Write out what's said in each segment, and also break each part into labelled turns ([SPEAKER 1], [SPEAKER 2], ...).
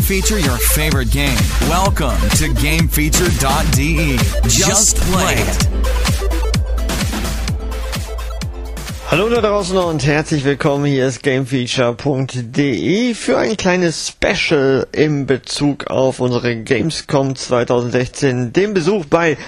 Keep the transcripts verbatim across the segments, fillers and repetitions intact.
[SPEAKER 1] feature your favorite game. Welcome to game feature dot de. Just play it.
[SPEAKER 2] Hallo da draußen und herzlich willkommen, hier ist game feature punkt de für ein kleines Special in Bezug auf unsere Gamescom zwanzig sechzehn, den Besuch bei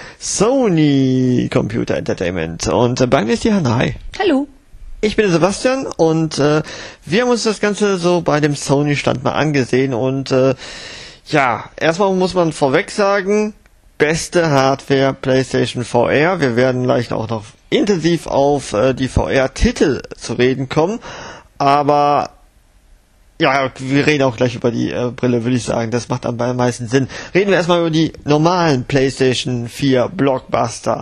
[SPEAKER 2] Sony Computer Entertainment. Und äh, bei mir ist die Hanna. Hi.
[SPEAKER 3] Hallo.
[SPEAKER 2] Ich bin der Sebastian und äh, wir haben uns das Ganze so bei dem Sony-Stand mal angesehen und äh, ja, erstmal muss man vorweg sagen, beste Hardware PlayStation V R. Wir werden gleich auch noch intensiv auf äh, die V R-Titel zu reden kommen, aber ja, wir reden auch gleich über die äh, Brille, würde ich sagen, das macht am meisten Sinn. Reden wir erstmal über die normalen PlayStation vier Blockbuster.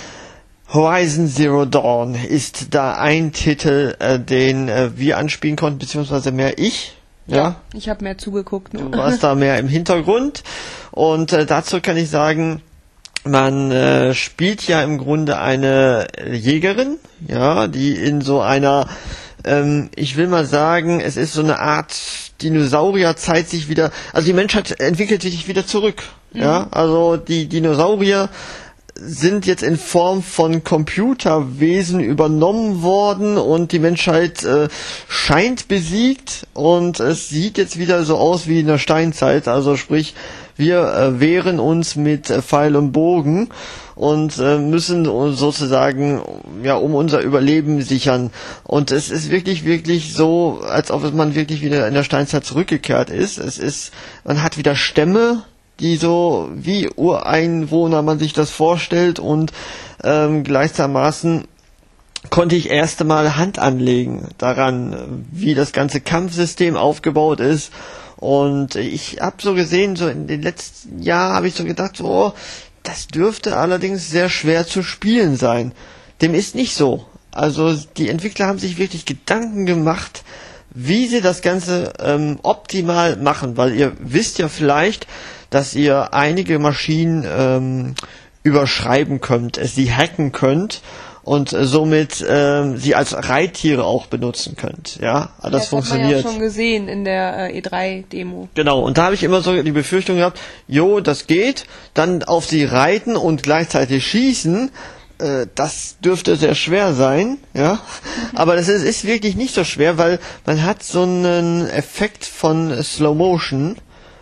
[SPEAKER 2] Horizon Zero Dawn ist da ein Titel, äh, den äh, wir anspielen konnten, beziehungsweise mehr ich. Ja,
[SPEAKER 3] ja ich habe mehr zugeguckt.
[SPEAKER 2] Du warst da mehr im Hintergrund und äh, dazu kann ich sagen, man äh, spielt ja im Grunde eine Jägerin, ja, die in so einer, ähm, ich will mal sagen, es ist so eine Art Dinosaurierzeit sich wieder, also die Menschheit entwickelt sich wieder zurück, mhm. ja, also die Dinosaurier sind jetzt in Form von Computerwesen übernommen worden und die Menschheit äh, scheint besiegt und es sieht jetzt wieder so aus wie in der Steinzeit, also sprich, wir äh, wehren uns mit äh, Pfeil und Bogen und äh, müssen sozusagen ja um unser Überleben sichern. Und es ist wirklich, wirklich so, als ob man wirklich wieder in der Steinzeit zurückgekehrt ist. Es ist, man hat wieder Stämme, die so wie Ureinwohner man sich das vorstellt und ähm, gleichermaßen konnte ich erst einmal Hand anlegen daran, wie das ganze Kampfsystem aufgebaut ist. Und ich habe so gesehen, so in den letzten Jahren habe ich so gedacht, so, oh, das dürfte allerdings sehr schwer zu spielen sein. Dem ist nicht so. Also die Entwickler haben sich wirklich Gedanken gemacht, wie sie das Ganze ähm, optimal machen, weil ihr wisst ja vielleicht, dass ihr einige Maschinen ähm, überschreiben könnt, es sie hacken könnt und äh, somit ähm, sie als Reittiere auch benutzen könnt. Ja, das, das funktioniert. Das hat man ja
[SPEAKER 3] schon gesehen in der äh, E drei Demo.
[SPEAKER 2] Genau, und da habe ich immer so die Befürchtung gehabt, jo, das geht, dann auf sie reiten und gleichzeitig schießen, äh, das dürfte sehr schwer sein, ja, aber das ist, ist wirklich nicht so schwer, weil man hat so einen Effekt von Slow Motion.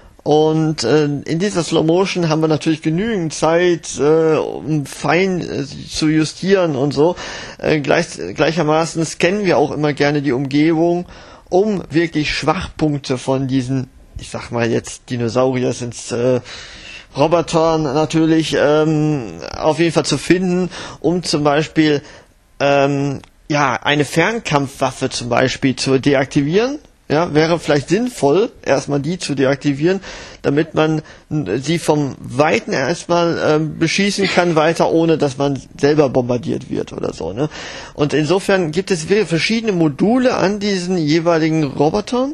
[SPEAKER 2] Und äh, in dieser Slow Motion haben wir natürlich genügend Zeit, äh, um fein äh, zu justieren und so. Äh, gleich, gleichermaßen scannen wir auch immer gerne die Umgebung, um wirklich Schwachpunkte von diesen, ich sag mal jetzt Dinosaurier sind äh, Robotern natürlich, ähm, auf jeden Fall zu finden, um zum Beispiel ähm, ja eine Fernkampfwaffe zum Beispiel zu deaktivieren. Ja, wäre vielleicht sinnvoll, erstmal die zu deaktivieren, damit man sie vom Weiten erstmal ähm, beschießen kann, weiter, ohne dass man selber bombardiert wird oder so, ne? Und insofern gibt es verschiedene Module an diesen jeweiligen Robotern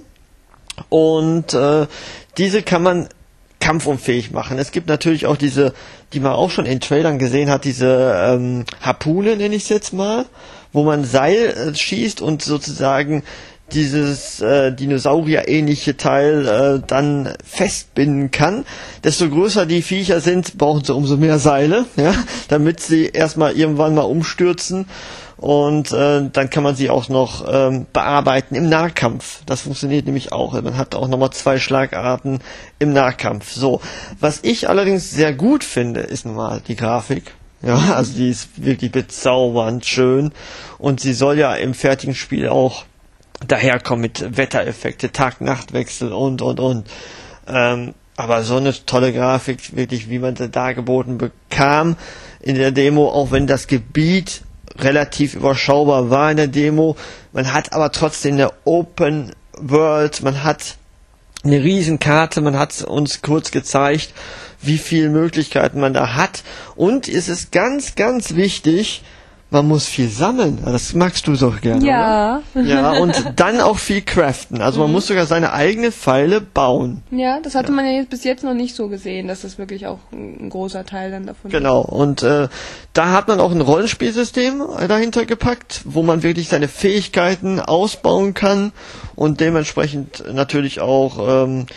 [SPEAKER 2] und äh, diese kann man kampfunfähig machen. Es gibt natürlich auch diese, die man auch schon in Trailern gesehen hat, diese ähm, Harpune, nenne ich es jetzt mal, wo man Seil äh, schießt und sozusagen dieses äh, Dinosaurier-ähnliche Teil äh, dann festbinden kann. Desto größer die Viecher sind, brauchen sie umso mehr Seile, ja, damit sie erstmal irgendwann mal umstürzen und äh, dann kann man sie auch noch ähm, bearbeiten im Nahkampf. Das funktioniert nämlich auch. Man hat auch nochmal zwei Schlagarten im Nahkampf. So, was ich allerdings sehr gut finde, ist nochmal die Grafik. Ja, also die ist wirklich bezaubernd schön und sie soll ja im fertigen Spiel auch daherkommen mit Wettereffekte, Tag-Nacht-Wechsel und, und, und. Ähm, aber so eine tolle Grafik, wirklich, wie man sie dargeboten bekam in der Demo, auch wenn das Gebiet relativ überschaubar war in der Demo. Man hat aber trotzdem eine Open World, man hat eine Riesenkarte, man hat uns kurz gezeigt, wie viele Möglichkeiten man da hat. Und es ist ganz, ganz wichtig, man muss viel sammeln. Das magst du so gerne,
[SPEAKER 3] ja.
[SPEAKER 2] Oder? Ja, und dann auch viel craften. Also man mhm. muss sogar seine eigenen Pfeile bauen.
[SPEAKER 3] Ja, das hatte ja. man ja jetzt bis jetzt noch nicht so gesehen, dass das wirklich auch ein großer Teil dann davon
[SPEAKER 2] genau. ist. Genau, und äh, da hat man auch ein Rollenspielsystem dahinter gepackt, wo man wirklich seine Fähigkeiten ausbauen kann und dementsprechend natürlich auch ähm,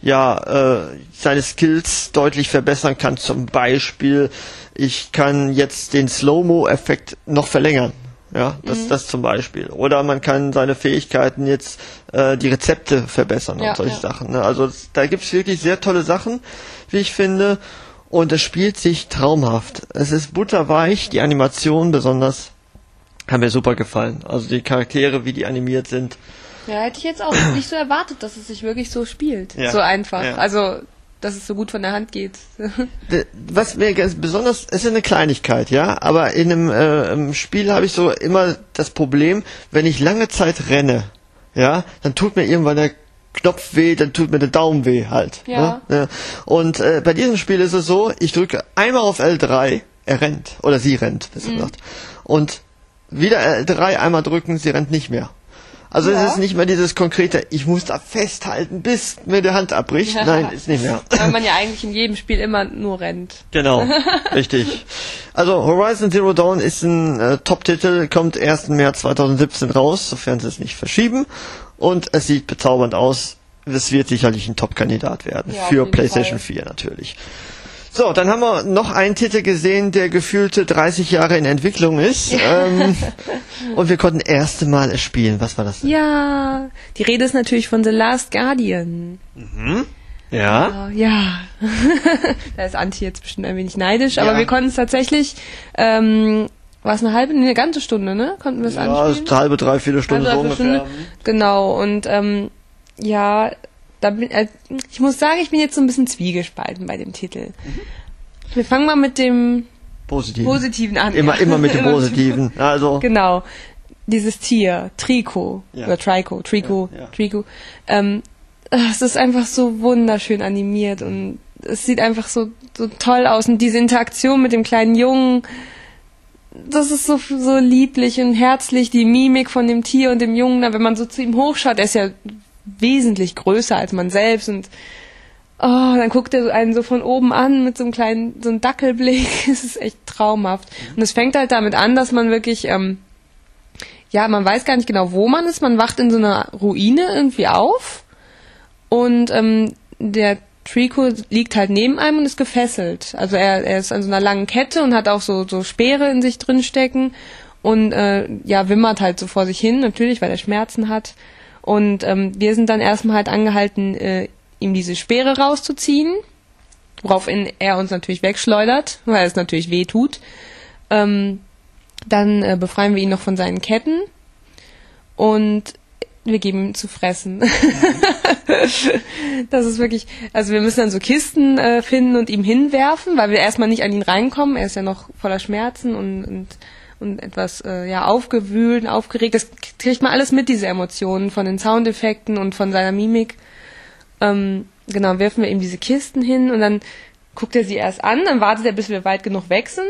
[SPEAKER 2] ja äh, seine Skills deutlich verbessern kann. Zum Beispiel, ich kann jetzt den Slow-Mo-Effekt noch verlängern. Ja, das, mhm. das zum Beispiel. Oder man kann seine Fähigkeiten jetzt, äh, die Rezepte verbessern und ja, solche ja. Sachen. Ne? Also da gibt's wirklich sehr tolle Sachen, wie ich finde. Und es spielt sich traumhaft. Es ist butterweich, die Animation besonders haben mir super gefallen. Also die Charaktere, wie die animiert sind.
[SPEAKER 3] Ja, hätte ich jetzt auch nicht so erwartet, dass es sich wirklich so spielt. Ja. So einfach. Ja. Also, dass es so gut von der Hand geht.
[SPEAKER 2] Was mir ganz besonders, es ist eine Kleinigkeit, ja, aber in einem äh, im Spiel habe ich so immer das Problem, wenn ich lange Zeit renne, ja, dann tut mir irgendwann der Knopf weh, dann tut mir der Daumen weh halt.
[SPEAKER 3] Ja.
[SPEAKER 2] Ne? Und äh, bei diesem Spiel ist es so, ich drücke einmal auf L drei, er rennt, oder sie rennt, besser mhm. gesagt. Und wieder L drei, einmal drücken, sie rennt nicht mehr. Also ja. es ist nicht mehr dieses konkrete, ich muss da festhalten, bis mir die Hand abbricht. Ja. Nein, ist nicht mehr.
[SPEAKER 3] Weil man ja eigentlich in jedem Spiel immer nur rennt.
[SPEAKER 2] Genau, richtig. Also Horizon Zero Dawn ist ein äh, Top-Titel, kommt ersten März zweitausendsiebzehn raus, sofern sie es nicht verschieben. Und es sieht bezaubernd aus. Es wird sicherlich ein Top-Kandidat werden. Ja, für PlayStation Fall. vier natürlich. So, dann haben wir noch einen Titel gesehen, der gefühlte dreißig Jahre in Entwicklung ist. ähm, und wir konnten das erste Mal es spielen. Was war das denn?
[SPEAKER 3] Ja, die Rede ist natürlich von The Last Guardian.
[SPEAKER 2] Mhm. Ja.
[SPEAKER 3] Uh, ja. Da ist Antje jetzt bestimmt ein wenig neidisch, aber ja. wir konnten es tatsächlich, ähm, war es eine halbe, eine ganze Stunde, ne? Konnten wir es
[SPEAKER 2] ja,
[SPEAKER 3] anspielen?
[SPEAKER 2] Ja, eine halbe, dreiviertel Stunde
[SPEAKER 3] halbe,
[SPEAKER 2] so ungefähr.
[SPEAKER 3] Stunde. Genau, und ähm, ja, da bin, äh, ich muss sagen, ich bin jetzt so ein bisschen zwiegespalten bei dem Titel. Mhm. Wir fangen mal mit dem
[SPEAKER 2] Positiven,
[SPEAKER 3] Positiven an.
[SPEAKER 2] Immer, immer mit dem Positiven. Also.
[SPEAKER 3] Genau. Dieses Tier, Trico, ja. oder Trico, Trico, ja, ja. Trico, ähm, es ist einfach so wunderschön animiert und es sieht einfach so, so toll aus und diese Interaktion mit dem kleinen Jungen, das ist so, so lieblich und herzlich, die Mimik von dem Tier und dem Jungen, wenn man so zu ihm hochschaut, er ist ja wesentlich größer als man selbst und oh, dann guckt er einen so von oben an mit so einem kleinen, so einem Dackelblick. Es ist echt traumhaft. Und es fängt halt damit an, dass man wirklich, ähm, ja, man weiß gar nicht genau, wo man ist. Man wacht in so einer Ruine irgendwie auf und ähm, der Trico liegt halt neben einem und ist gefesselt. Also er, er ist an so einer langen Kette und hat auch so, so Speere in sich drin stecken und äh, ja, wimmert halt so vor sich hin, natürlich, weil er Schmerzen hat. Und ähm, wir sind dann erstmal halt angehalten, äh, ihm diese Speere rauszuziehen, woraufhin er uns natürlich wegschleudert, weil es natürlich weh tut. Ähm, dann äh, befreien wir ihn noch von seinen Ketten und wir geben ihm zu fressen. Das ist wirklich, also wir müssen dann so Kisten äh, finden und ihm hinwerfen, weil wir erstmal nicht an ihn reinkommen. Er ist ja noch voller Schmerzen und, und und etwas äh, ja aufgewühlt, aufgeregt. Das kriegt man alles mit, diese Emotionen von den Soundeffekten und von seiner Mimik. Ähm, genau, werfen wir ihm diese Kisten hin und dann guckt er sie erst an, dann wartet er, bis wir weit genug weg sind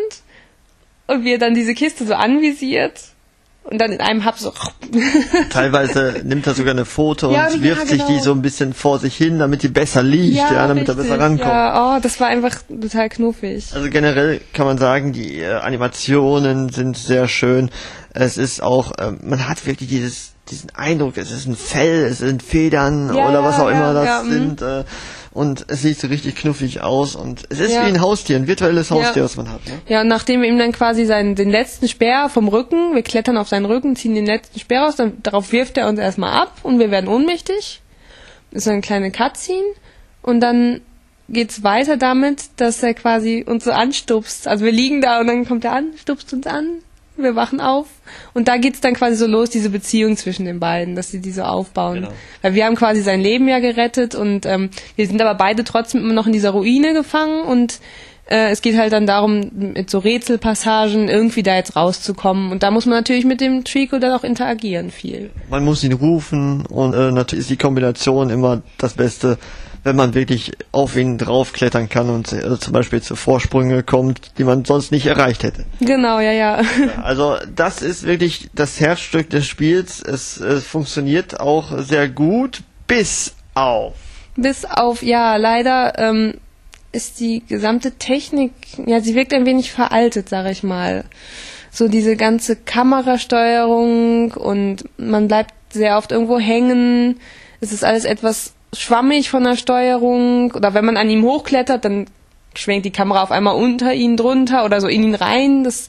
[SPEAKER 3] und wir dann diese Kiste so anvisiert und dann in einem Hub so...
[SPEAKER 2] Teilweise nimmt er sogar eine Foto ja, und wirft ja, genau. sich die so ein bisschen vor sich hin, damit die besser liegt, ja, ja damit richtig, er besser rankommt.
[SPEAKER 3] Ja, oh, das war einfach total knuffig.
[SPEAKER 2] Also generell kann man sagen, die äh, Animationen sind sehr schön. Es ist auch, äh, man hat wirklich dieses diesen Eindruck, es ist ein Fell, es sind Federn
[SPEAKER 3] ja,
[SPEAKER 2] oder was auch
[SPEAKER 3] ja,
[SPEAKER 2] immer das
[SPEAKER 3] ja,
[SPEAKER 2] sind. Äh, und es sieht so richtig knuffig aus und es ist ja. wie ein Haustier, ein virtuelles Haustier,
[SPEAKER 3] ja.
[SPEAKER 2] was man hat. Ne?
[SPEAKER 3] Ja, und nachdem wir ihm dann quasi seinen, den letzten Speer vom Rücken, wir klettern auf seinen Rücken, ziehen den letzten Speer raus, dann darauf wirft er uns erstmal ab und wir werden ohnmächtig. Das ist eine kleine Cutscene und dann geht's weiter damit, dass er quasi uns so anstupst. Also wir liegen da und dann kommt er an, stupst uns an, wir wachen auf und da geht's dann quasi so los, diese Beziehung zwischen den beiden, dass sie die so aufbauen. Genau. Weil wir haben quasi sein Leben ja gerettet und ähm, wir sind aber beide trotzdem immer noch in dieser Ruine gefangen und äh, es geht halt dann darum, mit so Rätselpassagen irgendwie da jetzt rauszukommen und da muss man natürlich mit dem Trico dann auch interagieren viel.
[SPEAKER 2] Man muss ihn rufen und äh, natürlich ist die Kombination immer das Beste, wenn man wirklich auf ihn draufklettern kann und äh, zum Beispiel zu Vorsprünge kommt, die man sonst nicht erreicht hätte.
[SPEAKER 3] Genau, ja, ja.
[SPEAKER 2] Also das ist wirklich das Herzstück des Spiels. Es, es funktioniert auch sehr gut, bis auf...
[SPEAKER 3] Bis auf, ja, leider ähm, ist die gesamte Technik, ja, sie wirkt ein wenig veraltet, sag ich mal. So diese ganze Kamerasteuerung und man bleibt sehr oft irgendwo hängen. Es ist alles etwas schwammig von der Steuerung. Oder wenn man an ihm hochklettert, dann schwenkt die Kamera auf einmal unter ihn drunter oder so in ihn rein. Das,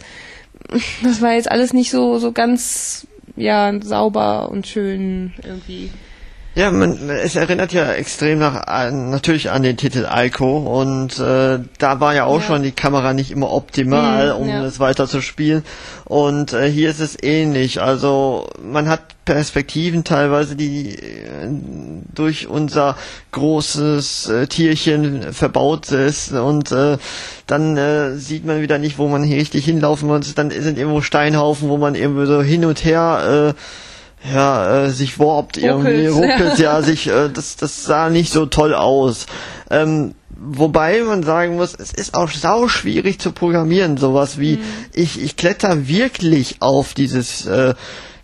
[SPEAKER 3] das war jetzt alles nicht so, so ganz, ja, sauber und schön irgendwie.
[SPEAKER 2] Ja, man, es erinnert ja extrem nach, an, natürlich an den Titel Ico und äh, da war ja auch ja. schon die Kamera nicht immer optimal, mhm, um ja. es weiter zu spielen und äh, hier ist es ähnlich, also man hat Perspektiven teilweise, die äh, durch unser großes äh, Tierchen verbaut ist und äh, dann äh, sieht man wieder nicht, wo man hier richtig hinlaufen muss, dann sind irgendwo Steinhaufen, wo man irgendwie so hin und her äh, ja, äh, sich warpt, irgendwie ruckelt, ja, sich, äh, das, das sah nicht so toll aus. Ähm, wobei man sagen muss, es ist auch sau schwierig zu programmieren, sowas wie, mhm. ich, ich kletter wirklich auf dieses, äh,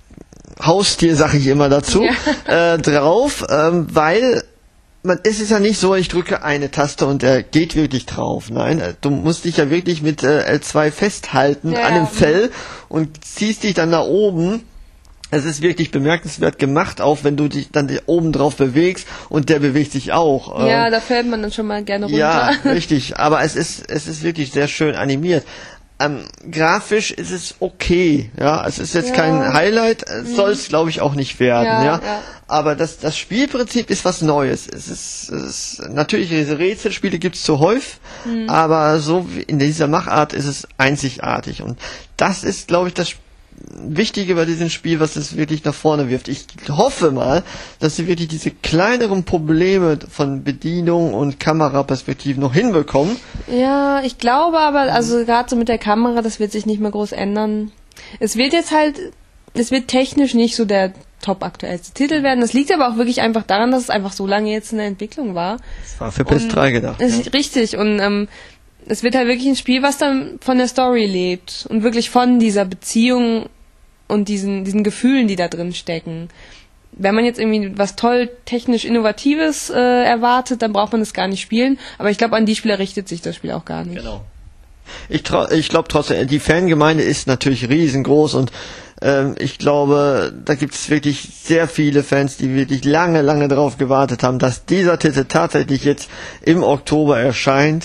[SPEAKER 2] Haustier, sag ich immer dazu, ja. äh, drauf, ähm, weil, man, es ist ja nicht so, ich drücke eine Taste und er geht wirklich drauf. Nein, du musst dich ja wirklich mit äh, L zwei festhalten ja, an dem ja. Fell und ziehst dich dann nach oben. Es ist wirklich bemerkenswert gemacht, auch wenn du dich dann oben drauf bewegst und der bewegt sich auch.
[SPEAKER 3] Ja, ähm, da fällt man dann schon mal gerne runter.
[SPEAKER 2] Ja, richtig. Aber es ist, es ist wirklich sehr schön animiert. Ähm, grafisch ist es okay. Ja, es ist jetzt ja. kein Highlight, mhm. soll es glaube ich auch nicht werden. Ja, ja. ja. Aber das, das Spielprinzip ist was Neues. Es ist, es ist natürlich diese Rätselspiele gibt's zuhauf, mhm. aber so in dieser Machart ist es einzigartig und das ist, glaube ich, das Wichtige bei diesem Spiel, was es wirklich nach vorne wirft. Ich hoffe mal, dass sie wirklich diese kleineren Probleme von Bedienung und Kameraperspektiven noch hinbekommen.
[SPEAKER 3] Ja, ich glaube aber, also gerade so mit der Kamera, das wird sich nicht mehr groß ändern. Es wird jetzt halt, es wird technisch nicht so der top aktuellste Titel werden. Das liegt aber auch wirklich einfach daran, dass es einfach so lange jetzt in der Entwicklung war.
[SPEAKER 2] Das war für P S drei gedacht.
[SPEAKER 3] Ja. Richtig, und ähm, es wird halt wirklich ein Spiel, was dann von der Story lebt und wirklich von dieser Beziehung und diesen, diesen Gefühlen, die da drin stecken. Wenn man jetzt irgendwie was toll technisch Innovatives äh, erwartet, dann braucht man das gar nicht spielen. Aber ich glaube, an die Spieler richtet sich das Spiel auch gar nicht.
[SPEAKER 2] Genau. Ich, trau- ich glaube trotzdem, die Fangemeinde ist natürlich riesengroß und ähm, ich glaube, da gibt es wirklich sehr viele Fans, die wirklich lange, lange darauf gewartet haben, dass dieser Titel tatsächlich jetzt im Oktober erscheint.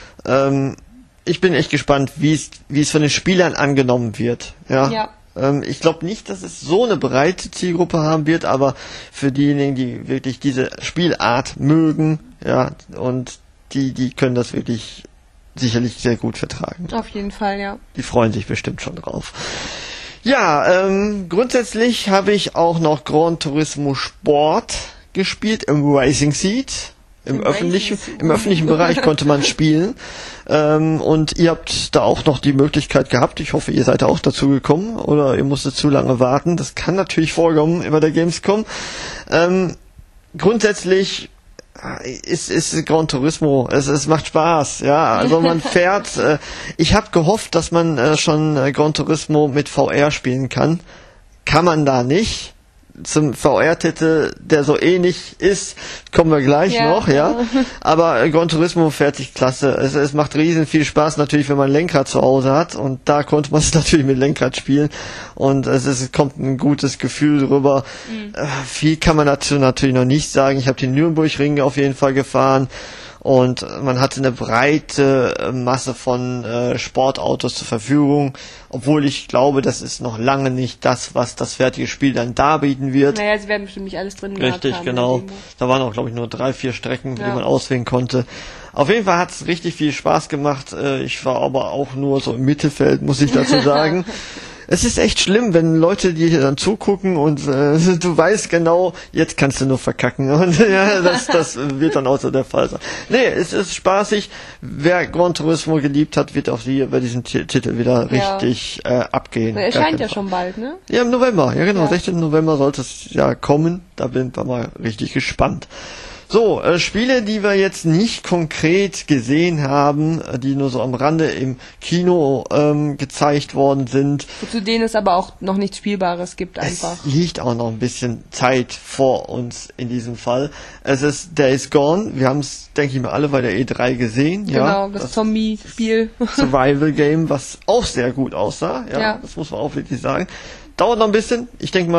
[SPEAKER 2] Ähm, ich bin echt gespannt, wie es wie es von den Spielern angenommen wird. Ja.
[SPEAKER 3] ja.
[SPEAKER 2] Ähm, ich glaube nicht, dass es so eine breite Zielgruppe haben wird, aber für diejenigen, die wirklich diese Spielart mögen, ja, und die die können das wirklich sicherlich sehr gut vertragen.
[SPEAKER 3] Auf jeden Fall, ja.
[SPEAKER 2] Die freuen sich bestimmt schon drauf. Ja, ähm, grundsätzlich habe ich auch noch Gran Turismo Sport gespielt im Racing Seat. Im öffentlichen, im öffentlichen Bereich konnte man spielen. Ähm, und ihr habt da auch noch die Möglichkeit gehabt. Ich hoffe, ihr seid auch dazu gekommen oder ihr musstet zu lange warten. Das kann natürlich vorkommen über der Gamescom. Ähm, grundsätzlich ist, ist Gran Turismo, es, es macht Spaß, ja, also man fährt, äh, ich habe gehofft, dass man äh, schon äh, Gran Turismo mit V R spielen kann. Kann man da nicht. Zum V R-Titel, der so ähnlich ist, kommen wir gleich ja. noch, ja. Aber Gran Turismo fährt sich klasse. Es, es macht riesen viel Spaß natürlich, wenn man ein Lenkrad zu Hause hat. Und da konnte man es natürlich mit Lenkrad spielen. Und es, ist, es kommt ein gutes Gefühl rüber. Mhm. Äh, viel kann man dazu natürlich noch nicht sagen. Ich habe den Nürburgring auf jeden Fall gefahren. Und man hatte eine breite Masse von äh, Sportautos zur Verfügung, obwohl ich glaube, das ist noch lange nicht das, was das fertige Spiel dann darbieten wird.
[SPEAKER 3] Naja, sie werden bestimmt nicht alles drin
[SPEAKER 2] gehabt haben. Richtig, genau. Da waren auch, glaube ich, nur drei, vier Strecken, ja. die man auswählen konnte. Auf jeden Fall hat es richtig viel Spaß gemacht. Ich war aber auch nur so im Mittelfeld, muss ich dazu sagen. Es ist echt schlimm, wenn Leute dir hier dann zugucken und äh, du weißt genau, jetzt kannst du nur verkacken. Und ja, das, das wird dann auch so der Fall sein. Nee, es ist spaßig. Wer Gran Turismo geliebt hat, wird auch hier bei diesem T- Titel wieder ja. richtig äh, abgehen.
[SPEAKER 3] Er erscheint ja schon bald, ne?
[SPEAKER 2] Ja, im November. Ja, genau. Ja. sechzehnten November sollte es ja kommen. Da bin wir mal richtig gespannt. So, äh, Spiele, die wir jetzt nicht konkret gesehen haben, äh, die nur so am Rande im Kino ähm, gezeigt worden sind.
[SPEAKER 3] Zu denen es aber auch noch nichts Spielbares gibt einfach.
[SPEAKER 2] Es liegt auch noch ein bisschen Zeit vor uns in diesem Fall. Es ist Days Gone. Wir haben es, denke ich mal, alle bei der E drei gesehen.
[SPEAKER 3] Genau,
[SPEAKER 2] ja,
[SPEAKER 3] das, das Zombie-Spiel.
[SPEAKER 2] Survival-Game, was auch sehr gut aussah. Ja, ja, das muss man auch wirklich sagen. Dauert noch ein bisschen. Ich denke mal,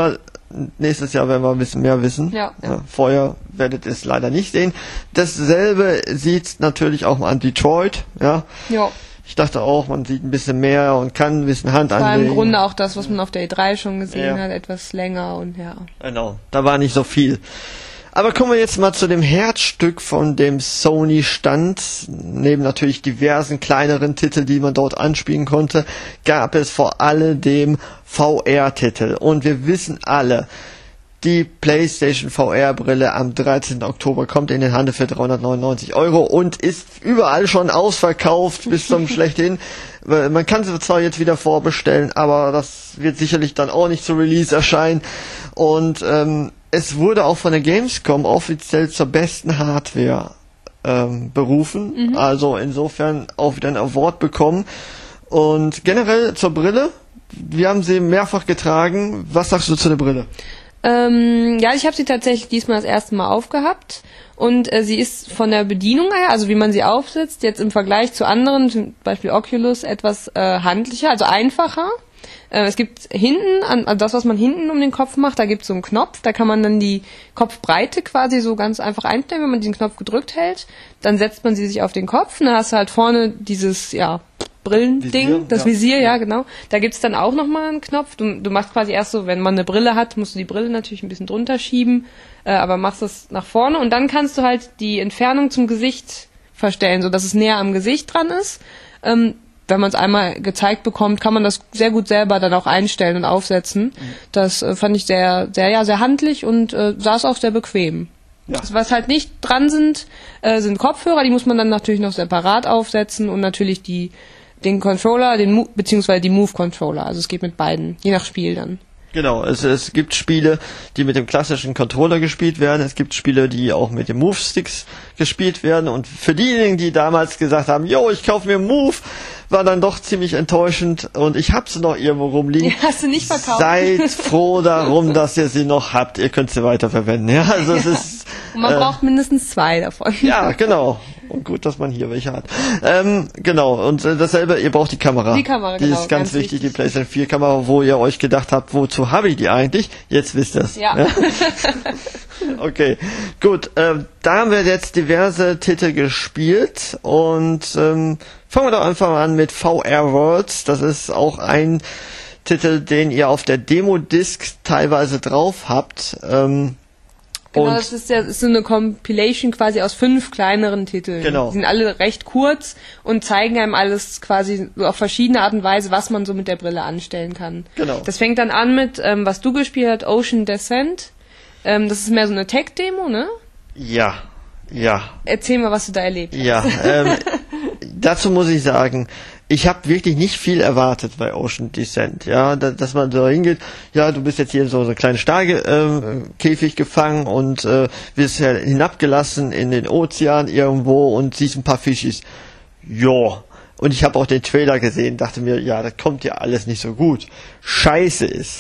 [SPEAKER 2] nächstes Jahr werden wir ein bisschen mehr wissen.
[SPEAKER 3] Ja, ja.
[SPEAKER 2] Ja, vorher werdet ihr es leider nicht sehen. Dasselbe sieht natürlich auch mal an Detroit. Ja.
[SPEAKER 3] Ja.
[SPEAKER 2] Ich dachte auch, man sieht ein bisschen mehr und kann ein bisschen Hand
[SPEAKER 3] War
[SPEAKER 2] anlegen.
[SPEAKER 3] im Grunde auch das, was man auf der E drei schon gesehen
[SPEAKER 2] Ja.
[SPEAKER 3] hat, etwas länger und ja.
[SPEAKER 2] Genau, da war nicht so viel. Aber kommen wir jetzt mal zu dem Herzstück von dem Sony-Stand. Neben natürlich diversen kleineren Titeln, die man dort anspielen konnte, gab es vor allem V R-Titel. Und wir wissen alle, die PlayStation V R-Brille am dreizehnten Oktober kommt in den Handel für dreihundertneunundneunzig Euro und ist überall schon ausverkauft bis zum Schlechthin. Man kann sie zwar jetzt wieder vorbestellen, aber das wird sicherlich dann auch nicht zu Release erscheinen. Und ähm, es wurde auch von der Gamescom offiziell zur besten Hardware ähm, berufen. Mhm. Also insofern auch wieder ein Award bekommen. Und generell zur Brille, wir haben sie mehrfach getragen. Was sagst du zu der Brille?
[SPEAKER 3] Ähm, ja, ich habe sie tatsächlich diesmal das erste Mal aufgehabt und äh, sie ist von der Bedienung her, also wie man sie aufsetzt, jetzt im Vergleich zu anderen, zum Beispiel Oculus, etwas äh, handlicher, also einfacher. Äh, es gibt hinten, an, also das, was man hinten um den Kopf macht, da gibt es so einen Knopf, da kann man dann die Kopfbreite quasi so ganz einfach einstellen, wenn man diesen Knopf gedrückt hält. Dann setzt man sie sich auf den Kopf und dann hast du halt vorne dieses, ja, Brillending, Visier, das ja. Visier, ja, genau. Da gibt's dann auch nochmal einen Knopf. Du, du machst quasi erst so, wenn man eine Brille hat, musst du die Brille natürlich ein bisschen drunter schieben, äh, aber machst das nach vorne und dann kannst du halt die Entfernung zum Gesicht verstellen, so dass es näher am Gesicht dran ist. Ähm, wenn man es einmal gezeigt bekommt, kann man das sehr gut selber dann auch einstellen und aufsetzen. Mhm. Das äh, fand ich sehr, sehr, ja, sehr handlich und äh, saß auch sehr bequem. Ja. Das, was halt nicht dran sind, äh, sind Kopfhörer, die muss man dann natürlich noch separat aufsetzen und natürlich die den Controller, den Mo- beziehungsweise die Move-Controller. Also es geht mit beiden, je nach Spiel dann.
[SPEAKER 2] Genau, es, es gibt Spiele, die mit dem klassischen Controller gespielt werden. Es gibt Spiele, die auch mit den Move-Sticks gespielt werden. Und für diejenigen, die damals gesagt haben, yo, ich kaufe mir Move, war dann doch ziemlich enttäuschend. Und ich habe sie noch irgendwo rumliegen.
[SPEAKER 3] Die hast du nicht verkauft.
[SPEAKER 2] Seid froh darum, dass ihr sie noch habt. Ihr könnt sie weiterverwenden. Ja, also es ist.
[SPEAKER 3] Und man äh, braucht mindestens zwei davon.
[SPEAKER 2] Ja, genau. Und gut, dass man hier welche hat. Ähm, genau, und äh, dasselbe, ihr braucht die Kamera.
[SPEAKER 3] Die Kamera,
[SPEAKER 2] die
[SPEAKER 3] genau.
[SPEAKER 2] Die ist ganz, ganz wichtig, wichtig, die PlayStation vier Kamera, wo ihr euch gedacht habt, wozu habe ich die eigentlich? Jetzt wisst ihr es.
[SPEAKER 3] Ja.
[SPEAKER 2] ja? Okay, gut. Ähm, da haben wir jetzt diverse Titel gespielt und ähm, fangen wir doch einfach mal an mit V R Worlds. Das ist auch ein Titel, den ihr auf der Demo-Disc teilweise drauf habt. Ähm,
[SPEAKER 3] Genau, das ist ja ist so eine Compilation quasi aus fünf kleineren Titeln.
[SPEAKER 2] Genau.
[SPEAKER 3] Die sind alle recht kurz und zeigen einem alles quasi so auf verschiedene Art und Weise, was man so mit der Brille anstellen kann.
[SPEAKER 2] Genau.
[SPEAKER 3] Das fängt dann an mit, ähm, was du gespielt hast, Ocean Descent. Ähm, das ist mehr so eine Tech-Demo, ne?
[SPEAKER 2] Ja, ja.
[SPEAKER 3] Erzähl mal, was du da erlebt hast.
[SPEAKER 2] Ja, ähm, dazu muss ich sagen, ich habe wirklich nicht viel erwartet bei Ocean Descent, ja, da, dass man da hingeht, ja, du bist jetzt hier in so eine kleine Stahlkäfig äh, gefangen und äh, wirst ja hinabgelassen in den Ozean irgendwo und siehst ein paar Fischis. Jo. Und ich habe auch den Trailer gesehen, dachte mir, ja, das kommt ja alles nicht so gut. Scheiße ist.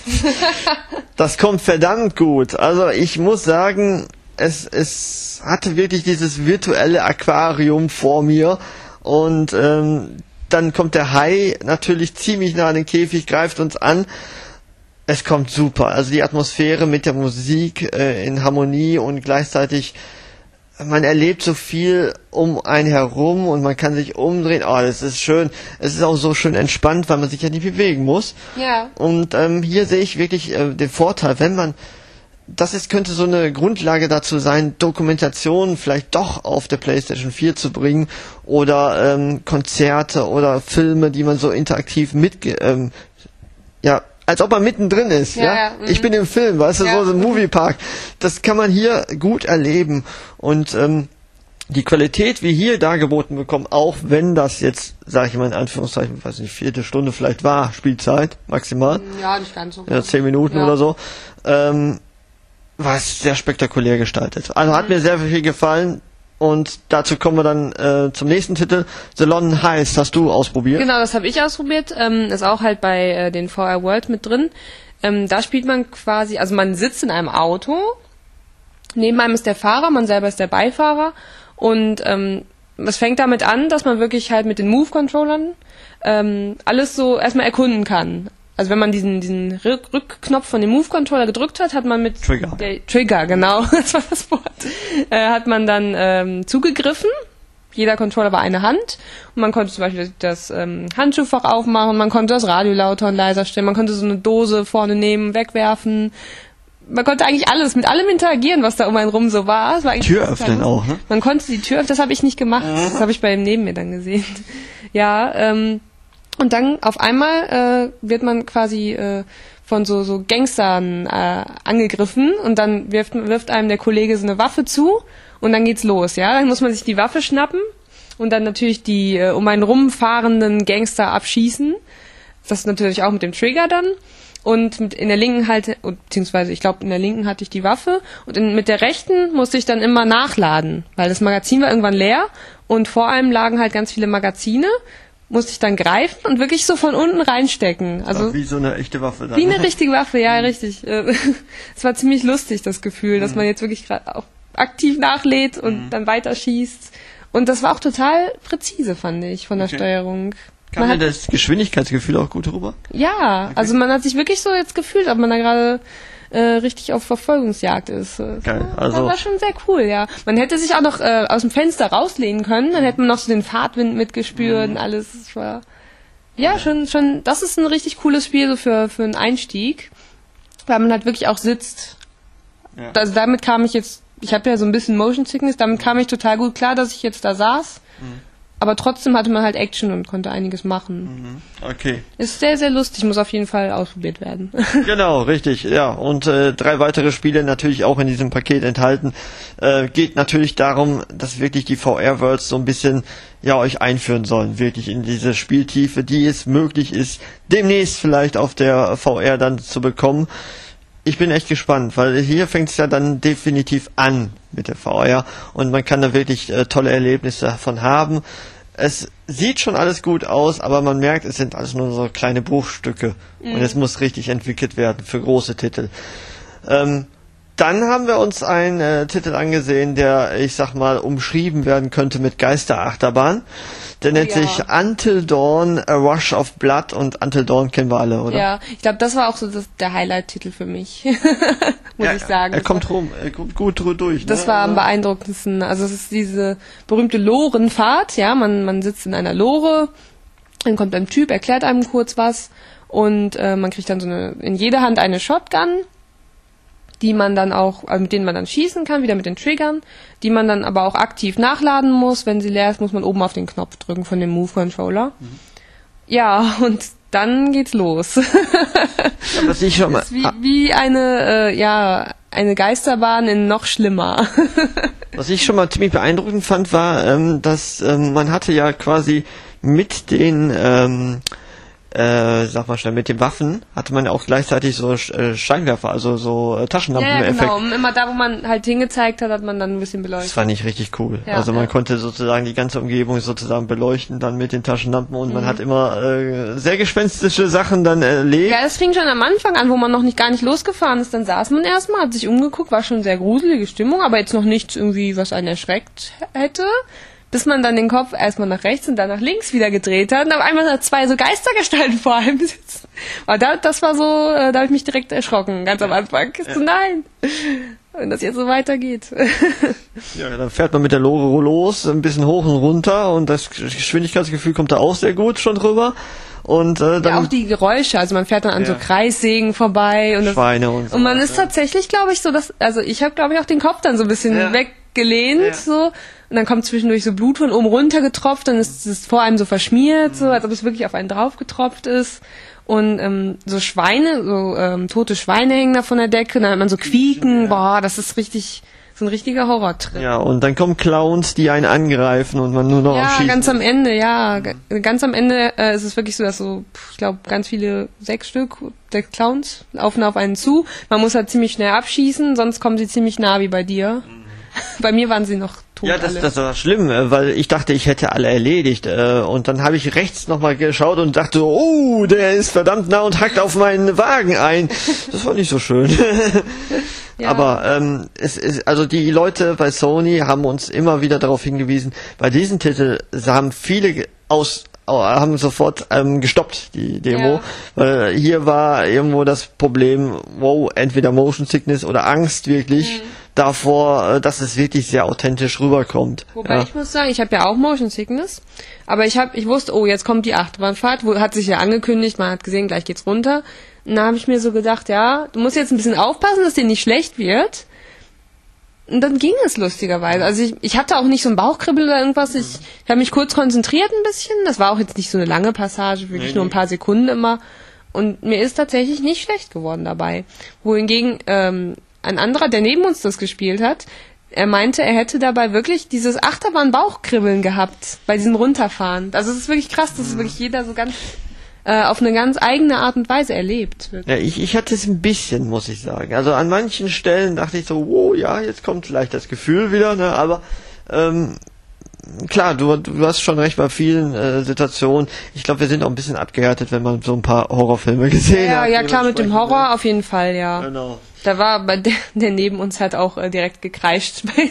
[SPEAKER 2] Das kommt verdammt gut. Also ich muss sagen, es, es hatte wirklich dieses virtuelle Aquarium vor mir und ähm, dann kommt der Hai natürlich ziemlich nah an den Käfig, greift uns an. Es kommt super. Also die Atmosphäre mit der Musik äh, in Harmonie und gleichzeitig, man erlebt so viel um einen herum und man kann sich umdrehen. Oh, das ist schön. Es ist auch so schön entspannt, weil man sich ja nicht bewegen muss.
[SPEAKER 3] Ja.
[SPEAKER 2] Und ähm, hier sehe ich wirklich äh, den Vorteil, wenn man das ist, könnte so eine Grundlage dazu sein, Dokumentationen vielleicht doch auf der PlayStation vier zu bringen oder ähm, Konzerte oder Filme, die man so interaktiv mit, ähm, ja, als ob man mittendrin ist. Ja, ja? Ja. Ich bin im Film, weißt du, ja. So ein Moviepark. Das kann man hier gut erleben und ähm, die Qualität, wie hier dargeboten bekommen, auch wenn das jetzt, sage ich mal in Anführungszeichen, weiß nicht, vierte Stunde vielleicht war, Spielzeit maximal.
[SPEAKER 3] Ja, nicht ganz so.
[SPEAKER 2] Ja, zehn Minuten ja. oder so. Ähm, war sehr spektakulär gestaltet. Also hat mir sehr viel gefallen und dazu kommen wir dann äh, zum nächsten Titel. The London Heist hast du ausprobiert?
[SPEAKER 3] Genau, das habe ich ausprobiert. Ähm, ist auch halt bei äh, den V R World mit drin. Ähm, da spielt man quasi, also man sitzt in einem Auto, neben einem ist der Fahrer, man selber ist der Beifahrer und ähm, es fängt damit an, dass man wirklich halt mit den Move-Controllern ähm, alles so erstmal erkunden kann. also wenn man diesen diesen Rück- Rückknopf von dem Move-Controller gedrückt hat, hat man mit
[SPEAKER 2] Trigger.
[SPEAKER 3] Der Trigger, genau, das war das Wort, äh, hat man dann ähm, zugegriffen. Jeder Controller war eine Hand und man konnte zum Beispiel das ähm, Handschuhfach aufmachen, man konnte das Radio lauter und leiser stellen, man konnte so eine Dose vorne nehmen, wegwerfen. Man konnte eigentlich alles, mit allem interagieren, was da um einen rum so war. Das war eigentlich
[SPEAKER 2] Tür öffnen auch, ne?
[SPEAKER 3] Man konnte die Tür öffnen, das habe ich nicht gemacht, das habe ich bei dem neben mir dann gesehen. Ja, ähm, und dann auf einmal äh, wird man quasi äh, von so so Gangstern äh, angegriffen und dann wirft, wirft einem der Kollege so eine Waffe zu. Und dann geht's los, ja. Dann muss man sich die Waffe schnappen und dann natürlich die äh, um einen rumfahrenden Gangster abschießen. Das ist natürlich auch mit dem Trigger dann. Und mit in der linken halt, beziehungsweise ich glaube in der linken hatte ich die Waffe und in, mit der rechten musste ich dann immer nachladen, weil das Magazin war irgendwann leer und vor allem lagen halt ganz viele Magazine. Musste ich dann greifen und wirklich so von unten reinstecken. Also
[SPEAKER 2] wie so eine echte Waffe dann.
[SPEAKER 3] Wie eine richtige Waffe, ja, richtig. Es war ziemlich lustig, das Gefühl, dass man jetzt wirklich gerade auch aktiv nachlädt und mhm. dann weiterschießt. Und das war auch total präzise, fand ich, von der okay. Steuerung.
[SPEAKER 2] Kam dir das Geschwindigkeitsgefühl auch gut rüber?
[SPEAKER 3] Ja, okay. Also man hat sich wirklich so jetzt gefühlt, ob man da gerade äh, richtig auf Verfolgungsjagd ist.
[SPEAKER 2] Geil, also
[SPEAKER 3] das war schon sehr cool, ja. Man hätte sich auch noch äh, aus dem Fenster rauslehnen können, dann hätte man noch so den Fahrtwind mitgespürt mhm. und alles. Das war ja schon, schon, das ist ein richtig cooles Spiel so für, für einen Einstieg, weil man halt wirklich auch sitzt. Ja. Also damit kam ich jetzt Ich habe ja so ein bisschen Motion Sickness, damit kam ich total gut klar, dass ich jetzt da saß. Mhm. Aber trotzdem hatte man halt Action und konnte einiges machen.
[SPEAKER 2] Mhm. Okay.
[SPEAKER 3] Ist sehr, sehr lustig, muss auf jeden Fall ausprobiert werden.
[SPEAKER 2] Genau, richtig, ja. Und äh, drei weitere Spiele natürlich auch in diesem Paket enthalten. Äh, geht natürlich darum, dass wirklich die V R-Worlds so ein bisschen ja euch einführen sollen, wirklich in diese Spieltiefe, die es möglich ist, demnächst vielleicht auf der V R dann zu bekommen. Ich bin echt gespannt, weil hier fängt es ja dann definitiv an mit der V R und man kann da wirklich äh, tolle Erlebnisse davon haben. Es sieht schon alles gut aus, aber man merkt, es sind alles nur so kleine Bruchstücke mhm. und es muss richtig entwickelt werden für große Titel. Ähm, dann haben wir uns einen äh, Titel angesehen, der, ich sag mal, umschrieben werden könnte mit Geisterachterbahn. Der nennt ja. sich Until Dawn, A Rush of Blood und Until Dawn kennen wir alle, oder?
[SPEAKER 3] Ja, ich glaube, das war auch so das, der Highlight-Titel für mich, muss
[SPEAKER 2] ja,
[SPEAKER 3] ich sagen.
[SPEAKER 2] Er kommt rum, er kommt gut durch.
[SPEAKER 3] Das
[SPEAKER 2] ne?
[SPEAKER 3] war am beeindruckendsten. Also es ist diese berühmte Lorenfahrt, ja, man, man sitzt in einer Lore, dann kommt ein Typ, erklärt einem kurz was und äh, man kriegt dann so eine, in jeder Hand eine Shotgun, die man dann auch, also mit denen man dann schießen kann, wieder mit den Triggern, die man dann aber auch aktiv nachladen muss. Wenn sie leer ist, muss man oben auf den Knopf drücken von dem Move-Controller. Mhm. Ja, und dann geht's los.
[SPEAKER 2] Ja, was ich schon mal,
[SPEAKER 3] ist wie, wie eine, äh, ja, eine Geisterbahn in noch schlimmer.
[SPEAKER 2] Was ich schon mal ziemlich beeindruckend fand, war, ähm, dass ähm, man hatte ja quasi mit den ähm, Äh, sag mal schnell, mit den Waffen hatte man ja auch gleichzeitig so äh, Scheinwerfer, also so äh, Taschenlampen-Effekt.
[SPEAKER 3] Ja, genau. Immer da, wo man halt hingezeigt hat, hat man dann ein bisschen beleuchtet.
[SPEAKER 2] Das fand ich richtig cool. Ja, also man ja. konnte sozusagen die ganze Umgebung sozusagen beleuchten, dann mit den Taschenlampen und mhm. man hat immer äh, sehr gespenstische Sachen dann erlebt.
[SPEAKER 3] Ja, das fing schon am Anfang an, wo man noch nicht gar nicht losgefahren ist. Dann saß man erstmal, hat sich umgeguckt, war schon sehr gruselige Stimmung, aber jetzt noch nichts irgendwie, was einen erschreckt hätte. Bis man dann den Kopf erstmal nach rechts und dann nach links wieder gedreht hat und auf einmal da zwei so Geistergestalten vor einem sitzen. Aber da, das war so, da habe ich mich direkt erschrocken, ganz am Anfang. Ja. So, nein, wenn das jetzt so weitergeht.
[SPEAKER 2] Ja, dann fährt man mit der Lore los, ein bisschen hoch und runter und das Geschwindigkeitsgefühl kommt da auch sehr gut schon drüber. Und äh, dann
[SPEAKER 3] ja, auch die Geräusche, also man fährt dann an ja. so Kreissägen vorbei und, das,
[SPEAKER 2] Schweine und so.
[SPEAKER 3] Und man ist ja. tatsächlich, glaube ich, so, dass, also ich habe, glaube ich, auch den Kopf dann so ein bisschen ja. weggelehnt, ja. so. Und dann kommt zwischendurch so Blut von oben runter getropft, dann ist es vor einem so verschmiert, mhm. so, als ob es wirklich auf einen drauf getropft ist. Und ähm, so Schweine, so ähm, tote Schweine hängen da von der Decke, dann hat man so Quieken, ja. boah, das ist richtig, so ein richtiger Horrortrip.
[SPEAKER 2] Ja, und dann kommen Clowns, die einen angreifen und man nur noch
[SPEAKER 3] ja,
[SPEAKER 2] am Schießen.
[SPEAKER 3] Ja, ganz am Ende, ja. Mhm. Ganz am Ende äh, ist es wirklich so, dass so, ich glaube, ganz viele, sechs Stück, sechs Clowns laufen auf einen zu. Man muss halt ziemlich schnell abschießen, sonst kommen sie ziemlich nah wie bei dir. Mhm. Bei mir waren sie noch tot.
[SPEAKER 2] Ja, das,
[SPEAKER 3] alle.
[SPEAKER 2] das war schlimm, weil ich dachte, ich hätte alle erledigt. Und dann habe ich rechts nochmal geschaut und dachte, oh, der ist verdammt nah und hackt auf meinen Wagen ein. Das war nicht so schön. Ja. Aber ähm, es ist, also die Leute bei Sony haben uns immer wieder darauf hingewiesen, bei diesem Titel haben viele aus haben sofort ähm, gestoppt, die Demo,
[SPEAKER 3] ja.
[SPEAKER 2] weil hier war irgendwo das Problem, wow, entweder Motion Sickness oder Angst wirklich mhm. davor, dass es wirklich sehr authentisch rüberkommt.
[SPEAKER 3] Wobei
[SPEAKER 2] ja.
[SPEAKER 3] ich muss sagen, ich habe ja auch Motion Sickness, aber ich habe, ich wusste, oh, jetzt kommt die Achterbahnfahrt, wo, hat sich ja angekündigt, man hat gesehen, gleich geht's runter. Und da habe ich mir so gedacht, ja, du musst jetzt ein bisschen aufpassen, dass dir nicht schlecht wird. Und dann ging es lustigerweise. Also ich, ich hatte auch nicht so ein Bauchkribbel oder irgendwas. Ich, ich habe mich kurz konzentriert ein bisschen. Das war auch jetzt nicht so eine lange Passage, wirklich nee, nur ein paar Sekunden immer. Und mir ist tatsächlich nicht schlecht geworden dabei. Wohingegen ähm, ein anderer, der neben uns das gespielt hat, er meinte, er hätte dabei wirklich dieses Achterbahn-Bauchkribbeln gehabt bei diesem Runterfahren. Also es ist wirklich krass, dass es wirklich jeder so ganz äh, auf eine ganz eigene Art und Weise erlebt.
[SPEAKER 2] Ja, ich, ich hatte es ein bisschen, muss ich sagen. Also an manchen Stellen dachte ich so, wow, ja, jetzt kommt vielleicht das Gefühl wieder, ne, aber ähm, klar, du, du hast schon recht bei vielen äh, Situationen. Ich glaube, wir sind auch ein bisschen abgehärtet, wenn man so ein paar Horrorfilme gesehen
[SPEAKER 3] ja,
[SPEAKER 2] hat.
[SPEAKER 3] Ja, klar, mit dem Horror auf jeden Fall, ja.
[SPEAKER 2] Genau.
[SPEAKER 3] Da war bei der, der neben uns hat auch äh, direkt gekreischt bei,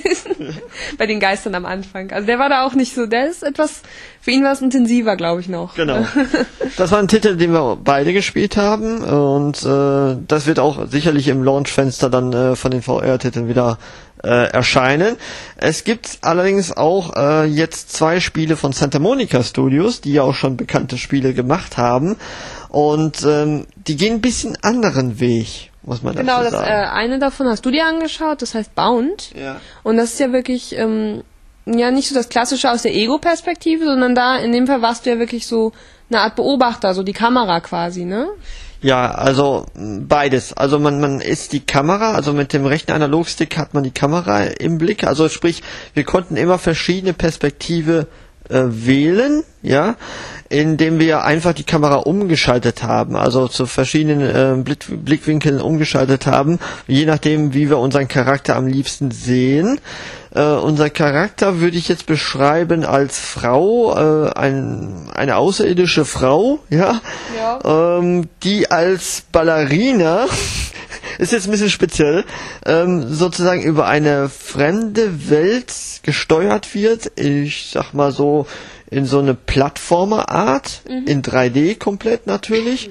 [SPEAKER 3] bei den Geistern am Anfang. Also der war da auch nicht so, der ist etwas, für ihn war es intensiver, glaube ich, noch.
[SPEAKER 2] Genau. Das war ein Titel, den wir beide gespielt haben und äh, das wird auch sicherlich im Launchfenster dann äh, von den V R-Titeln wieder äh, erscheinen. Es gibt allerdings auch äh, jetzt zwei Spiele von Santa Monica Studios, die ja auch schon bekannte Spiele gemacht haben und ähm, die gehen ein bisschen anderen Weg. Muss man
[SPEAKER 3] genau, das
[SPEAKER 2] sagen.
[SPEAKER 3] Äh, eine davon hast du dir angeschaut, das heißt Bound.
[SPEAKER 2] Ja.
[SPEAKER 3] Und das ist ja wirklich ähm, ja nicht so das Klassische aus der Ego-Perspektive, sondern da in dem Fall warst du ja wirklich so eine Art Beobachter, so die Kamera quasi, ne?
[SPEAKER 2] Ja, also beides. Also man man ist die Kamera, also mit dem rechten Analogstick hat man die Kamera im Blick. Also sprich, wir konnten immer verschiedene Perspektive äh, wählen, ja, indem wir einfach die Kamera umgeschaltet haben, also zu verschiedenen äh, Blick, Blickwinkeln umgeschaltet haben, je nachdem, wie wir unseren Charakter am liebsten sehen. Äh, unser Charakter würde ich jetzt beschreiben als Frau, äh, ein, eine außerirdische Frau, ja, ja. Ähm, die als Ballerina ist jetzt ein bisschen speziell, ähm, sozusagen über eine fremde Welt gesteuert wird. Ich sag mal so in so eine Plattformer-Art, mhm. in drei D komplett natürlich,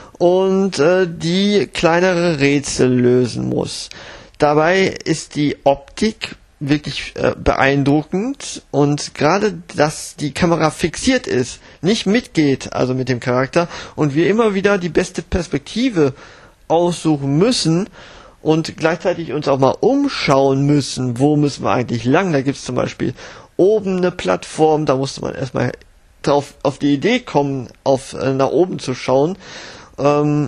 [SPEAKER 2] und äh, die kleinere Rätsel lösen muss. Dabei ist die Optik wirklich äh, beeindruckend und gerade, dass die Kamera fixiert ist, nicht mitgeht, also mit dem Charakter, und wir immer wieder die beste Perspektive aussuchen müssen und gleichzeitig uns auch mal umschauen müssen, wo müssen wir eigentlich lang. Da gibt es zum Beispiel oben eine Plattform, da musste man erstmal drauf auf die Idee kommen, auf äh, nach oben zu schauen. Ähm,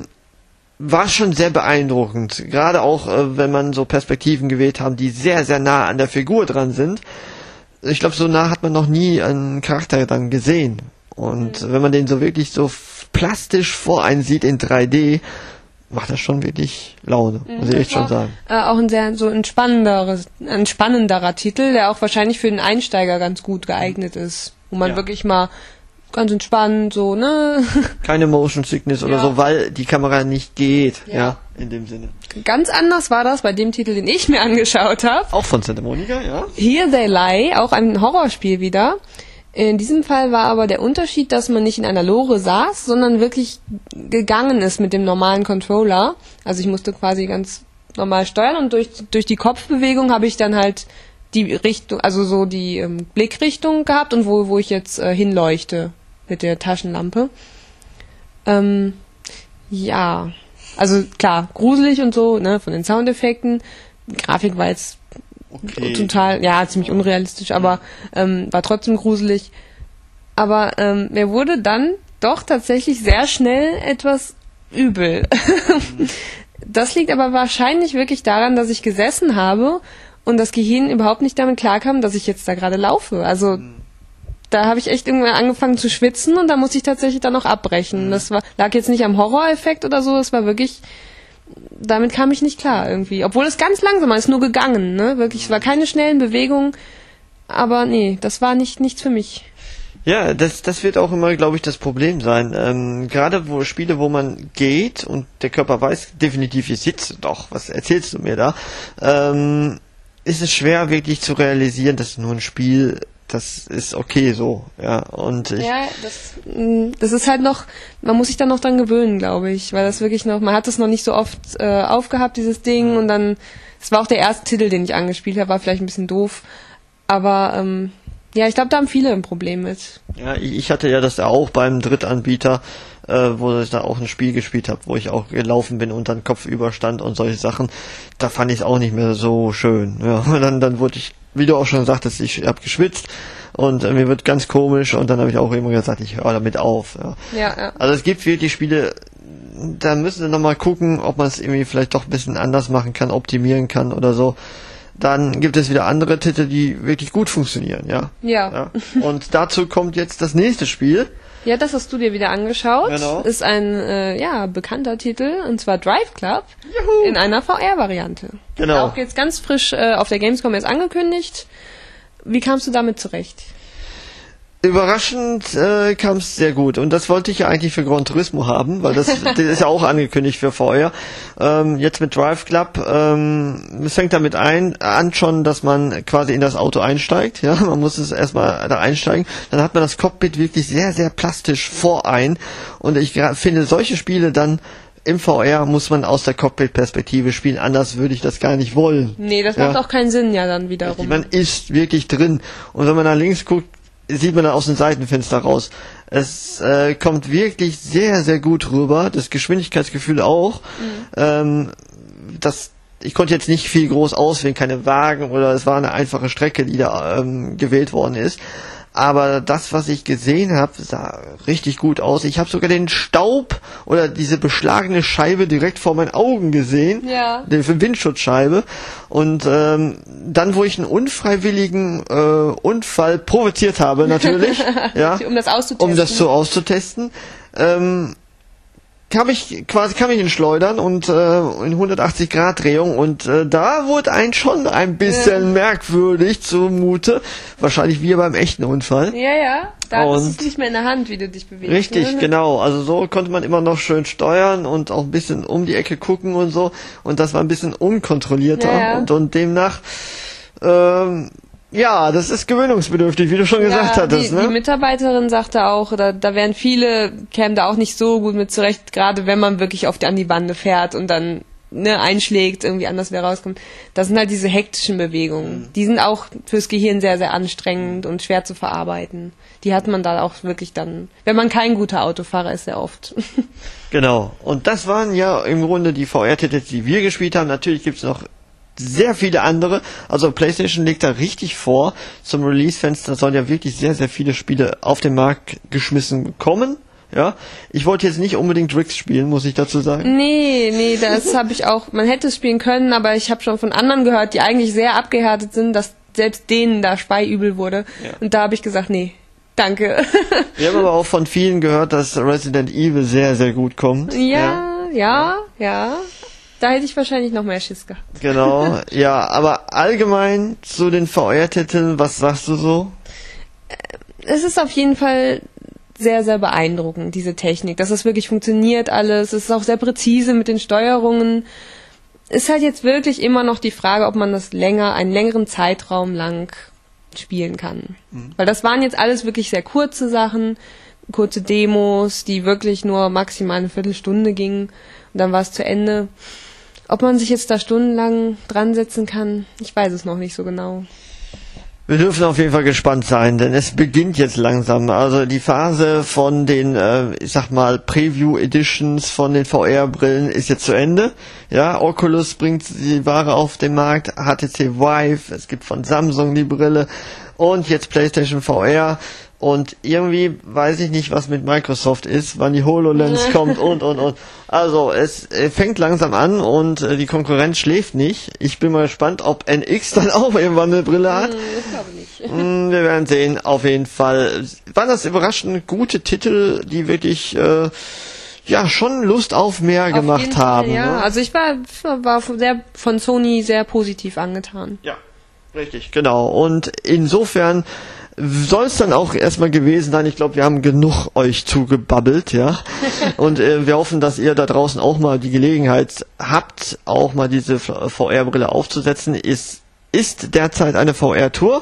[SPEAKER 2] war schon sehr beeindruckend, gerade auch äh, wenn man so Perspektiven gewählt haben, die sehr, sehr nah an der Figur dran sind. Ich glaube, so nah hat man noch nie einen Charakter dann gesehen. Und mhm. wenn man den so wirklich so plastisch vor einen sieht in drei D, macht das schon wirklich Laune, muss ich echt schon sagen.
[SPEAKER 3] Äh, auch ein sehr so entspannenderes, ein spannenderer Titel, der auch wahrscheinlich für den Einsteiger ganz gut geeignet ist, wo man ja. wirklich mal ganz entspannt so, ne? Keine
[SPEAKER 2] Motion Sickness oder ja. so, weil die Kamera nicht geht, ja. ja, in dem Sinne.
[SPEAKER 3] Ganz anders war das bei dem Titel, den ich mir angeschaut habe.
[SPEAKER 2] Auch von Santa Monica, ja.
[SPEAKER 3] Here They Lie, auch ein Horrorspiel wieder. In diesem Fall war aber der Unterschied, dass man nicht in einer Lore saß, sondern wirklich gegangen ist mit dem normalen Controller. Also ich musste quasi ganz normal steuern und durch, durch die Kopfbewegung habe ich dann halt die Richtung, also so die ähm, Blickrichtung gehabt und wo, wo ich jetzt äh, hinleuchte mit der Taschenlampe. Ähm, ja, also klar, gruselig und so, ne, von den Soundeffekten. Die Grafik war jetzt okay. total, ja, ziemlich unrealistisch, aber ähm, war trotzdem gruselig. Aber ähm, mir wurde dann doch tatsächlich sehr schnell etwas übel. Das liegt aber wahrscheinlich wirklich daran, dass ich gesessen habe und das Gehirn überhaupt nicht damit klarkam, dass ich jetzt da gerade laufe. Also da habe ich echt irgendwann angefangen zu schwitzen und da musste ich tatsächlich dann noch abbrechen. Das war, lag jetzt nicht am Horror-Effekt oder so, es war wirklich, damit kam ich nicht klar irgendwie. Obwohl es ganz langsam war, es ist nur gegangen, ne? Wirklich, es war keine schnellen Bewegungen, aber nee, das war nicht nichts für mich.
[SPEAKER 2] Ja, das das wird auch immer, glaube ich, das Problem sein. Ähm, gerade wo Spiele, wo man geht und der Körper weiß definitiv, ich sitze doch, was erzählst du mir da? Ähm, ist es schwer wirklich zu realisieren, dass es nur ein Spiel das ist okay so, ja, und ich...
[SPEAKER 3] Ja, das, das ist halt noch, man muss sich dann noch dran gewöhnen, glaube ich, weil das wirklich noch, man hat es noch nicht so oft äh, aufgehabt, dieses Ding, und dann, es war auch der erste Titel, den ich angespielt habe, war vielleicht ein bisschen doof, aber, ähm, ja, ich glaube, da haben viele ein Problem mit.
[SPEAKER 2] Ja, ich hatte ja das auch beim Drittanbieter, äh, wo ich da auch ein Spiel gespielt habe, wo ich auch gelaufen bin und dann kopfüber stand und solche Sachen, da fand ich es auch nicht mehr so schön, ja, und dann, dann wurde ich, wie du auch schon sagtest, ich habe geschwitzt und äh, mir wird ganz komisch, und dann habe ich auch immer gesagt, ich höre damit auf. Ja.
[SPEAKER 3] Ja, ja.
[SPEAKER 2] Also es gibt wirklich Spiele, da müssen wir nochmal gucken, ob man es irgendwie vielleicht doch ein bisschen anders machen kann, optimieren kann oder so. Dann gibt es wieder andere Titel, die wirklich gut funktionieren, ja.
[SPEAKER 3] Ja.
[SPEAKER 2] ja. Und dazu kommt jetzt das nächste Spiel.
[SPEAKER 3] Ja, das hast du dir wieder angeschaut.
[SPEAKER 2] Genau.
[SPEAKER 3] Ist ein äh, ja bekannter Titel, und zwar Drive Club. Juhu. In einer V R-Variante.
[SPEAKER 2] Genau.
[SPEAKER 3] Auch jetzt ganz frisch äh, auf der Gamescom erst angekündigt. Wie kamst du damit zurecht?
[SPEAKER 2] Überraschend äh, kam es sehr gut, und das wollte ich ja eigentlich für Gran Turismo haben, weil das, das ist ja auch angekündigt für V R. Ähm, jetzt mit Drive Club, ähm, es fängt damit ein, an schon, dass man quasi in das Auto einsteigt, ja, man muss es erstmal da einsteigen, dann hat man das Cockpit wirklich sehr, sehr plastisch vorein, und ich finde, solche Spiele dann im V R muss man aus der Cockpit-Perspektive spielen, anders würde ich das gar nicht wollen.
[SPEAKER 3] Nee, das macht
[SPEAKER 2] ja.
[SPEAKER 3] auch keinen Sinn, ja, dann wiederum.
[SPEAKER 2] Man ist wirklich drin, und wenn man nach links guckt, sieht man dann aus dem Seitenfenster raus. Es äh, kommt wirklich sehr, sehr gut rüber. Das Geschwindigkeitsgefühl auch. Mhm. Ähm, das, ich konnte jetzt nicht viel groß auswählen, keine Wagen, oder es war eine einfache Strecke, die da ähm, gewählt worden ist. Aber das, was ich gesehen habe, sah richtig gut aus. Ich habe sogar den Staub oder diese beschlagene Scheibe direkt vor meinen Augen gesehen.
[SPEAKER 3] Ja.
[SPEAKER 2] Die Windschutzscheibe. Und ähm, dann, wo ich einen unfreiwilligen äh, Unfall provoziert habe, natürlich, ja,
[SPEAKER 3] um das auszutesten.
[SPEAKER 2] um das so auszutesten, ähm, kam ich quasi kam ich in Schleudern und äh, in hundertachtzig Grad Drehung, und äh, da wurde ein schon ein bisschen ja. merkwürdig zumute, wahrscheinlich wie beim echten Unfall.
[SPEAKER 3] Ja, ja, da ist es nicht mehr in der Hand, wie du dich bewegst.
[SPEAKER 2] Richtig,
[SPEAKER 3] ne?
[SPEAKER 2] Genau, also so konnte man immer noch schön steuern und auch ein bisschen um die Ecke gucken und so, und das war ein bisschen unkontrollierter ja, ja. und, und demnach ähm, ja, das ist gewöhnungsbedürftig, wie du schon gesagt
[SPEAKER 3] ja,
[SPEAKER 2] hattest.
[SPEAKER 3] Die,
[SPEAKER 2] ne?
[SPEAKER 3] die Mitarbeiterin sagte auch, da, da wären viele, kämen da auch nicht so gut mit zurecht, gerade wenn man wirklich auf die, an die Bande fährt und dann ne, einschlägt, irgendwie anders wer rauskommt. Das sind halt diese hektischen Bewegungen. Mhm. Die sind auch fürs Gehirn sehr, sehr anstrengend und schwer zu verarbeiten. Die hat man da auch wirklich dann, wenn man kein guter Autofahrer ist, sehr oft.
[SPEAKER 2] Genau. Und das waren ja im Grunde die V R-Titel, die wir gespielt haben. Natürlich gibt's noch sehr viele andere, also PlayStation legt da richtig vor, zum Release-Fenster sollen ja wirklich sehr, sehr viele Spiele auf den Markt geschmissen kommen, ja. Ich wollte jetzt nicht unbedingt Rix spielen, muss ich dazu sagen.
[SPEAKER 3] Nee, nee, das habe ich auch, man hätte es spielen können, aber ich habe schon von anderen gehört, die eigentlich sehr abgehärtet sind, dass selbst denen da speiübel wurde, ja. Und da habe ich gesagt, nee, danke.
[SPEAKER 2] Wir haben aber auch von vielen gehört, dass Resident Evil sehr, sehr gut kommt.
[SPEAKER 3] Ja, ja, ja. ja. Da hätte ich wahrscheinlich noch mehr Schiss gehabt.
[SPEAKER 2] Genau, ja, aber allgemein zu den V R-Titeln, was sagst du so?
[SPEAKER 3] Es ist auf jeden Fall sehr, sehr beeindruckend, diese Technik, dass das wirklich funktioniert alles. Es ist auch sehr präzise mit den Steuerungen. Ist halt jetzt wirklich immer noch die Frage, ob man das länger, einen längeren Zeitraum lang spielen kann. Mhm. Weil das waren jetzt alles wirklich sehr kurze Sachen, kurze Demos, die wirklich nur maximal eine Viertelstunde gingen, und dann war es zu Ende. Ob man sich jetzt da stundenlang dran setzen kann, ich weiß es noch nicht so genau.
[SPEAKER 2] Wir dürfen auf jeden Fall gespannt sein, denn es beginnt jetzt langsam. Also die Phase von den, äh, ich sag mal, Preview-Editions von den V R-Brillen ist jetzt zu Ende. Ja, Oculus bringt die Ware auf den Markt, H T C Vive, es gibt von Samsung die Brille und jetzt PlayStation V R. Und irgendwie weiß ich nicht, was mit Microsoft ist, wann die HoloLens kommt und, und, und. Also, es fängt langsam an und die Konkurrenz schläft nicht. Ich bin mal gespannt, ob N X dann auch irgendwann eine Brille hat.
[SPEAKER 3] Ich glaube nicht.
[SPEAKER 2] Wir werden sehen, auf jeden Fall. Waren das überraschend gute Titel, die wirklich, äh, ja, schon Lust auf mehr auf gemacht jeden haben.
[SPEAKER 3] Fall, ja,
[SPEAKER 2] ne?
[SPEAKER 3] Also ich war, war sehr, von Sony sehr positiv angetan.
[SPEAKER 2] Ja, richtig, genau. Und insofern soll es dann auch erstmal gewesen sein. Ich glaube, wir haben genug euch zugebabbelt, ja. Und äh, wir hoffen, dass ihr da draußen auch mal die Gelegenheit habt, auch mal diese V R-Brille aufzusetzen. Ist, ist derzeit eine V R-Tour.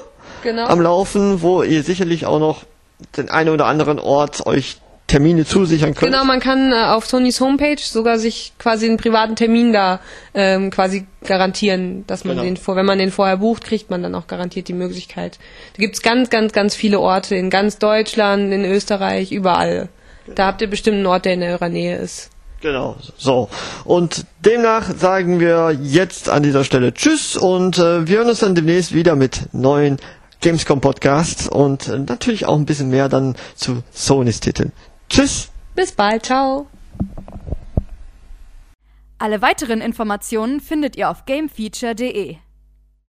[SPEAKER 3] genau.
[SPEAKER 2] am Laufen, wo ihr sicherlich auch noch den einen oder anderen Ort euch Termine zusichern könnt.
[SPEAKER 3] Genau, man kann äh, auf Sonys Homepage sogar sich quasi einen privaten Termin da ähm, quasi garantieren, dass man
[SPEAKER 2] genau.
[SPEAKER 3] den vor, wenn man den vorher bucht, kriegt man dann auch garantiert die Möglichkeit. Da gibt's ganz, ganz, ganz viele Orte in ganz Deutschland, in Österreich, überall. Genau. Da habt ihr bestimmt einen Ort, der in eurer Nähe ist.
[SPEAKER 2] Genau, so. Und demnach sagen wir jetzt an dieser Stelle Tschüss und äh, wir hören uns dann demnächst wieder mit neuen Gamescom Podcasts und äh, natürlich auch ein bisschen mehr dann zu Sonys Titeln. Tschüss.
[SPEAKER 3] Bis bald. Ciao.
[SPEAKER 4] Alle weiteren Informationen findet ihr auf gamefeature punkt de.